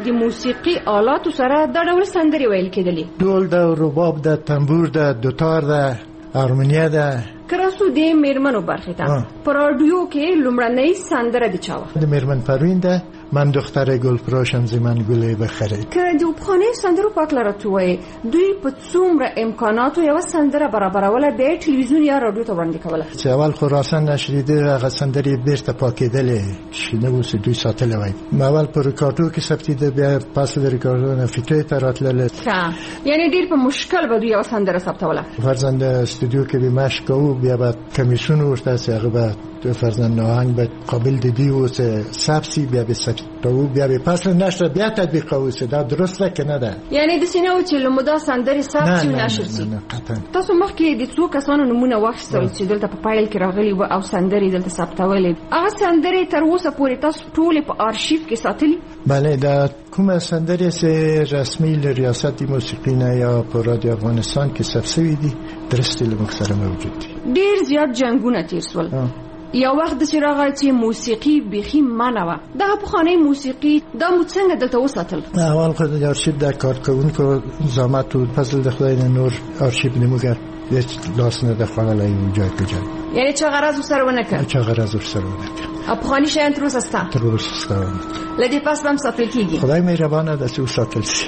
د موسیقي آلاتو سره دا ډول سندرې ویل کېدلې. ډول ده، رباب ده، تنبور ده، دوتار ده، هارمونیه ده. کراسو د میرمنو برخې ته په رادیو کې لومړنۍ سندره د چا وه؟ د میرمن پروین ده. من دختر گلفروشم ز من گله بخره. که د پخوانیو سندرو په اړه راته ووایې، دوی په څومره امکاناتو یوه سندره برابروله بیا یې ټلویزیون یا رادیو ته وړاندې کوله؟ چې اول خراسان نشریده هغه سندرې بیرته پاکېدلې چې نه اوس دوی ساتلی وای. اول په ریکارډو کې ثبتېده، بیا پس د ریکارډو نه فکرې ته راتلله. یعنې ډېر په مشکل به دوی یوه سندره ثبتوله. فرضاً د استودیو کې به مشق کوو، بیا به کمیسیون ورته چې هغه به فرضاً آهنگ به قابل د دې اوسه ثبت بیا به ثبت کوو، بیا به پس نشر بیا تطبیق کوو. دا درسته که نه ده؟ یعنی د سینه و چې لمده سندرې ثبت شي او نشر شي. تاسو مخکې د څو کسانو نمونه واخیستل چې دلته په پایل کې راغلي و او سندرې دلته ثبتولې؟ هغه سندرې تر اوسه پورې تاسو ټولې په آرشیف کې ساتلي؟ بله، دا کومه سندرې چې رسمي له ریاست موسیقي نه یا په رادیو افغانستان کې ثبت شوي دي درسته له موږ سره موجود دي. ډېر زیات جنګونه تیر شول. یو وخت داسې راغی چې موسیقي بیخي منع وه. دغه پخوانۍ موسیقي دا مو څنګه دلته وساتل؟ اول خو د آرشیف د کارکوونکو زحمت و فضل د خدای نه نور آرشیف نموږ هیڅ لاس نه ده خوړلی جای په جای. یعنې چا غرض ورسره ونه کړ؟ چا غرض ورسره ونه کړ. او پخواني شیان تر اوسه شته؟ تر اوسه شته. له دې پس به هم ساتل کېږي؟ خدای مهربانه ده چې وساتل شي.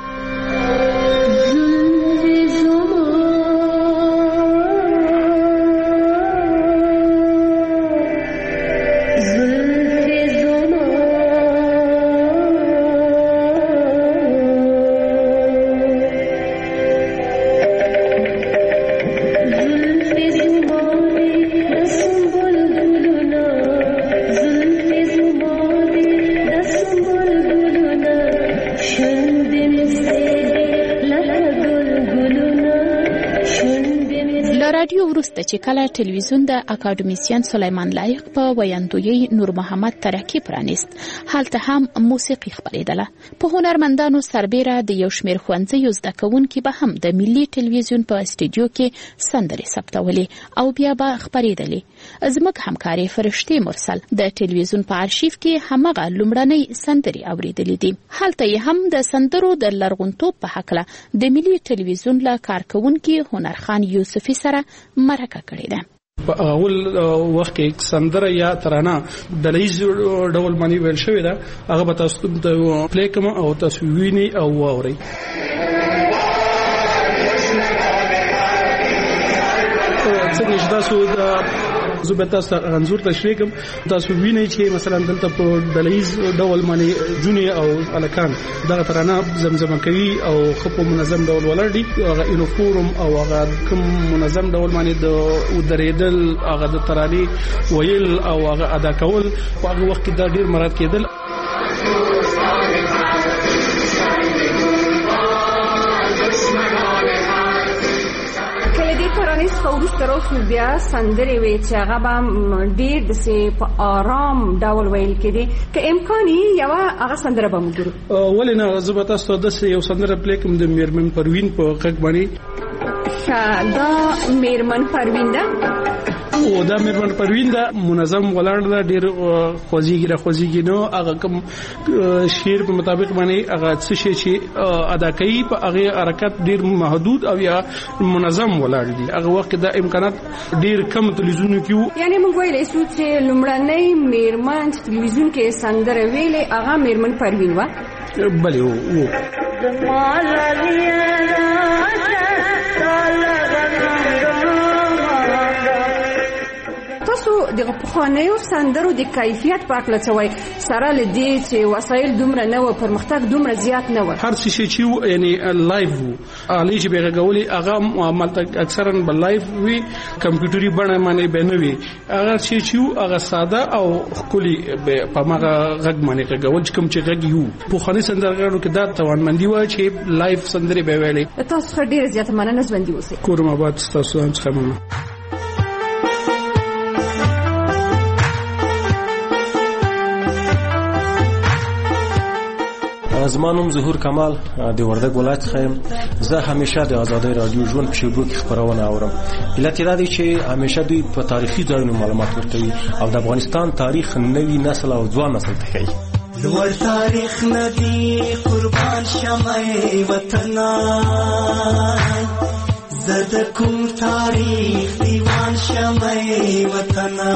چې کله ټلویزیون د اکاډمیسین سلیمان لایق په ویاندوی نور محمد ترکی پرانیست، هلته هم موسیقي خپرېدله. په هنرمندانو سربیره د یو شمېر ښوونځیو زده کوونکي به هم د ملي ټلویزیون په استودیو کې سندرې ثبتولې او بیا به خپرېدلې. زموږ همکارې فرشتې مرسل د ټلویزیون په آرشیف کې همغه لومړنۍ سندرې اورېدلې دي. هلته یې هم د سندرو د لرغونتوب په هکله د ملي ټلویزیون له کارکوونکي هنرخان یوسفي سره مرکه کړې ده. په اول وخت کې سندره یا ترانه د لیز ډول باندې ویل شوې ده، هغه به تاسو ته پلی کوم او تاسو ویني او واورئ. څنګه چې تاسو زه به تاسو انځور تشریح کوم. تاسو وینئ چې مثلا دلته په ډلیز ډول باندې جونې او الکان دغه ترانه زمزمه کوي او خو په منظم ډول ولاړ دي. هغه یونیفورم او هغه کوم منظم ډول باندې د ودرېدل، هغه د ترانې ویل او هغه ادا کول په هغه وخت کې دا ډیر مراد کېدل. وروسته راوسو بیا سندرې وې چې هغه به ډېر داسې په آرام ډول ویل کېدې. که امکان یې یوه هغه سندره به موږ ګورو. ولې نه، زه به تاسو ته داسې یو سندره پلی کوم د میرمن پروین په غږ باندې. دا میرمن پروین ده او دا میرمن پروین ده منظم ولاړ ده، ډېر خوځېږي راخوځېږي نو هغه کوم شعر په مطابق باندې هغه څه شی چې ادا کوي په هغې حرکت ډېر محدود او یا منظم ولاړ دي. هغه وخت دا امکانات ډېر کم تلویزیونو کې وو. یعنې موږ ویلی شو چې لومړنۍ میرمن چې تلویزیون کې سندره ویلې هغه میرمن پروین وه. بلې وو. د پخوانیو سندرو د کیفیت په اړه څه وایي؟ سره له دې چې وسایل دومره نه و، پرمختګ دومره زیات نه و، هر څه چې یعنی لایف وو، آلې چې به غږولې هغه عملته اکثرا به لایف وي، کمپیوټري بڼه باندې به نه وي. هغه چې هغه ساده او ښکلي په هغه غږ باندې غږول چې کوم چې غږ یو. پخواني سندرغاړو کې دا توانمندي وه چې لایف سندرې به ویلې. تاسو ښه ډېره زیاته مننه، ژوندي اوسئ. کورم آباد. ستاسو هم څخه مننه. زما نوم ظهور کمال د وردګ ولایت څخه یم. زه همیشه د آزادۍ رادیو ژوند په شیبو کې خبرونه اورم. علت یې دا دی چې همیشه دوی په تاریخي ځایونو معلومات ورکوي او د افغانستان تاریخ نوي نسل او ځوان نسل ته ښیي. لوړ تاریخ ندی قربان شمع وطنا زد کوم تاریخ دیوان شمع وطنا.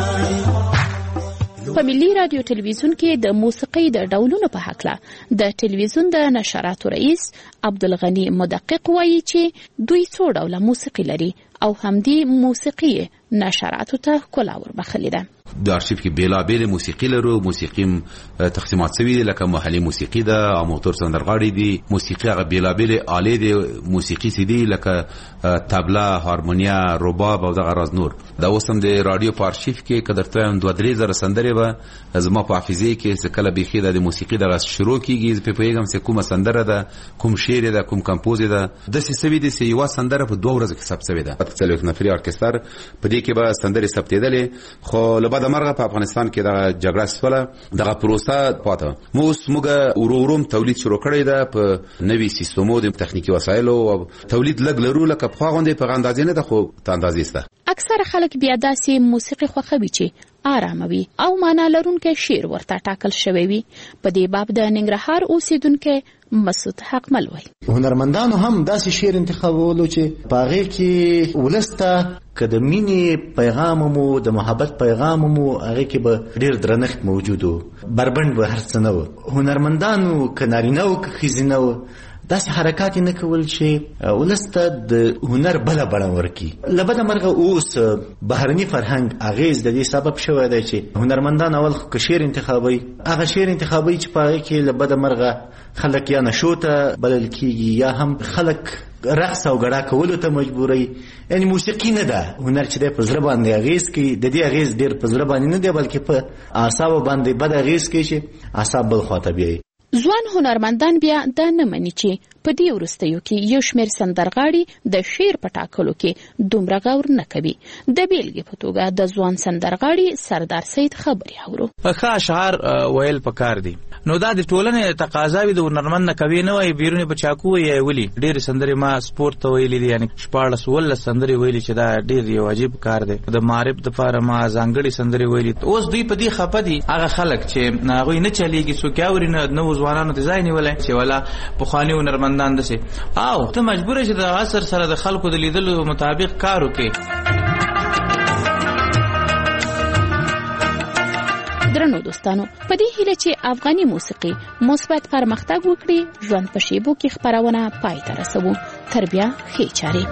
په ملي رادیو ټلویزیون کې د موسیقۍ د ډولونو په هکله د ټلویزیون د نشراتو رئیس عبدالغني مدقق وایي چې دوی څو ډوله موسیقي لري او همدې موسیقي نشراتو ته ښکلا وربخلې ده. د آرشیف کې بیلابېلې موسیقي لرو. موسیقي تقسیمات شوي دي، لکه محلي موسیقي ده، اماتور سندرغاړي دي، موسیقي هغه بیلابېلې آلې دي موسیقي سي دي لکه طبله، هارمونیا، رباب او دغه راز نور. دا اوس هم د رادیو په آرشیف کې که درته وایم 2-3 زره سندرې به زما په حافظې کې کله بیخي د موسیقي دغه شروع کېږي، زه پرې پوهېږم چې کومه سندره ده، کوم شعر ده، کوم کمپوز ده. داسې سوي دي چې یوه سندره په 2 ورځو کې ثبت شوې ده. 40 نفري ارکستر په دې کې به سندرې ثبتېدلې، خو له بده مرغه په افغانستان کې دغه جګړه شوله، دغه پروسه پاته. موږ ورو تولید شروع کړی ده په نوي سیستمو د تخنیکی وسایلو او تولید لږ لرو، لکه پخوا غوندې په اندازې نه ده، خو په اندازې شته. اکثره خلک بیا داسې موسیقي خوښوي چې آرامه وي او معنا لرونکی شعر ورته ټاکل شوی وي. په دې باب د ننګرهار اوسیدونکی مسعود حقمل وایي هنرمندانو هم داسې شعر انتخابولو چې په هغې کې ولس ته که د مینې پیغام مو د محبت پیغام مو هغې کې به ډېر درنښت موجود و، بربنډ به هر څه نه و. هنرمندانو که نارینه و که ښځینه و داسې حرکات نه کول چې ولس ته د هنر بله بڼه ورکړي. له بده مرغه اوس بهرني فرهنګ اغېز د دې سبب شوی دی چې هنرمندان اول که شعر انتخابوي، هغه شعر انتخابوي چې په هغې کې له بده مرغه خلک یا نشو ته بلل کېږي یا هم خلک رقص او ګډا کولو ته مجبوروي. یعنی موسیقي نه ده هنر چې دی په زړه باندې اغېز کوي، د دې اغېز ډېر په زړه باندې نه دی بلکې په اعصابو باندې بد اغېز کوي چې اعصاب بل خواته بیایي. ځوان هنرمندان بیا دا نه مني چې په دې وروستیو کې یو شمېر سندرغاړي د شعر په ټاکلو کې دومره غور نه کوي. د بیلګې په توګه د ځوان سندرغاړي سردار سید خبرې اورو. ښه اشعار ویل پکار دي، نو دا د ټولنې تقاضاوي د هنرمند نه کوي نه وایي بیرونې په چاکو یې ولي. ډېرې سندرې ما سپورت ته ویلي دي، یعنې 14-15 سندرې ویلي چې دا ډېر یو عجیب کار دی. د معرف دپاره ما ځانګړې سندرې ویلي. اوس دوی په دې خفه دي هغه خلک چې هغوی نه چلېږي، څوک یې اوري نه نوو ځوانانو ته ځای نیولی چې ولا پخواني هنرمندان داسې او ته مجبوره چې د عصر سره د خلکو د لیدلو مطابق کار وکړي. درنو دوستانو، په دې هیله چې افغاني موسیقي مثبت پرمختګ وکړي، ژوند په شیبو کې خپرونه پای ته رسوو. تر بیا ښې چارې.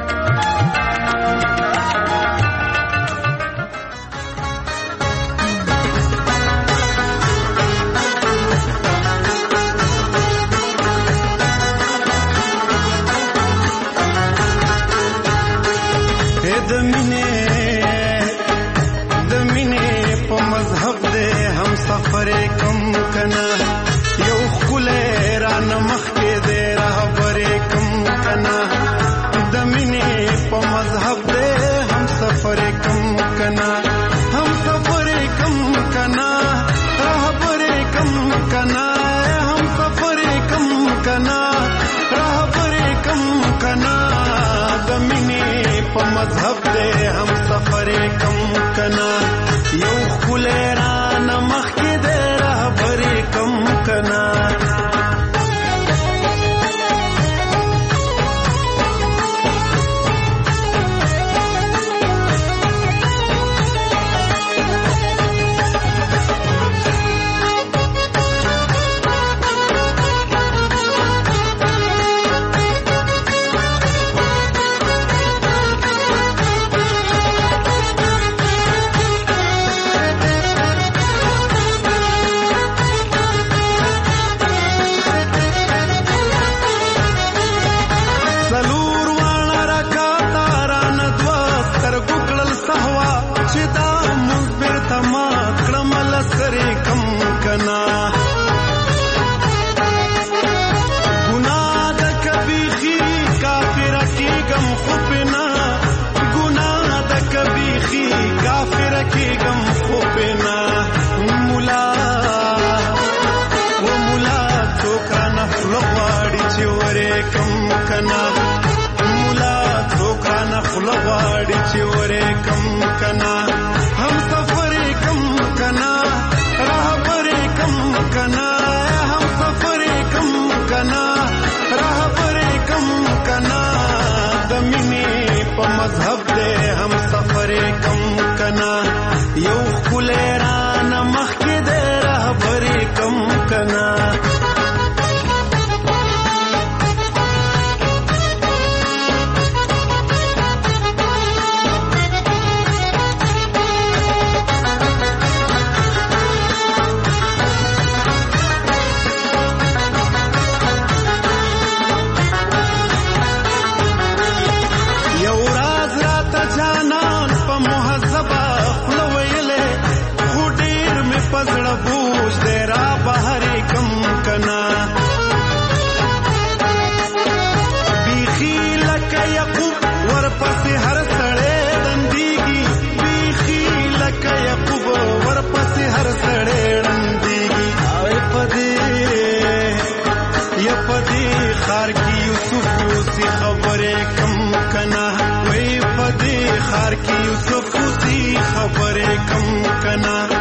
سفر کم کنا یو خله را نمخ کې دې راهبر کم کنا د مینې په مذهب دې هم سفر کم کنا، هم سفر کم کنا، راهبر کم کنا، هم سفر کم کنا، راهبر کم کنا، د مینې په مذهب دې هم سفر کم کنا یو خله را نمخ کې دې راهبر کم کنا. هم سفر کم کنا راهبر کم کنا یو خلیران مخ کې د رهبرې کم کنا پزړه بوج دې را بهرې کم کنا بیخي لکه یعقوب ورپسې هر سړی ړندېږي بیخي لکه یعقوب ورپسې هر سړی ړندېږي په دې ښار کې یوسف اوسي خبرې کم کنا وای په دې ښار کې یوسف اوسي خبرې کم کنا